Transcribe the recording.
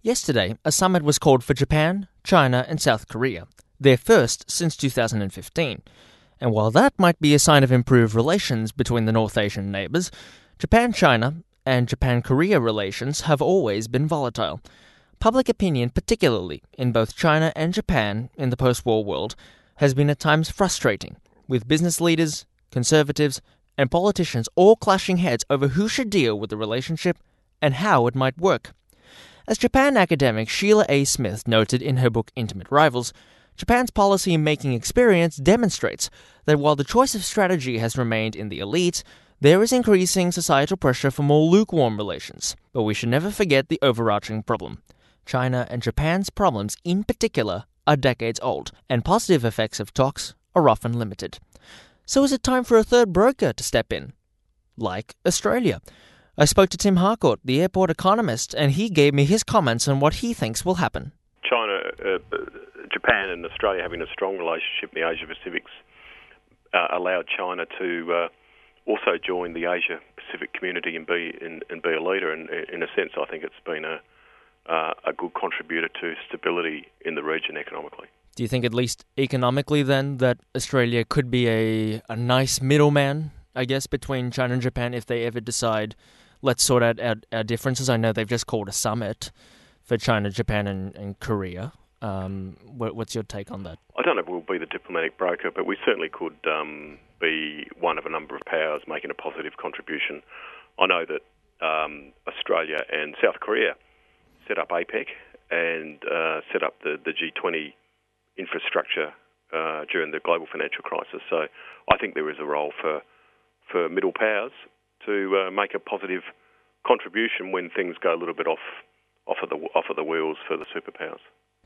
Yesterday, a summit was called for Japan, China and South Korea, their first since 2015. And while that might be a sign of improved relations between the North Asian neighbours, Japan-China and Japan-Korea relations have always been volatile. Public opinion, particularly in both China and Japan in the post-war world, has been at times frustrating, with business leaders, conservatives and politicians all clashing heads over who should deal with the relationship and how it might work. As Japan academic Sheila A. Smith noted in her book Intimate Rivals, Japan's policy-making experience demonstrates that while the choice of strategy has remained in the elite, there is increasing societal pressure for more lukewarm relations. But we should never forget the overarching problem. China and Japan's problems in particular are decades old, and positive effects of talks are often limited. So is it time for a third broker to step in? Like Australia. I spoke to Tim Harcourt, the airport economist, and he gave me his comments on what he thinks will happen. China, Japan and Australia having a strong relationship in the Asia-Pacifics allowed China to also join the Asia-Pacific community and be a leader. And in a sense, I think it's been a good contributor to stability in the region economically. Do you think, at least economically then, that Australia could be a nice middleman, I guess, between China and Japan if they ever decide, let's sort out our differences? I know they've just called a summit for China, Japan and Korea. What's your take on that? I don't know if we'll be the diplomatic broker, but we certainly could be one of a number of powers making a positive contribution. I know that Australia and South Korea set up APEC and set up the G20 infrastructure during the global financial crisis. So I think there is a role for middle powers to make a positive contribution when things go a little bit off of the wheels for the superpowers.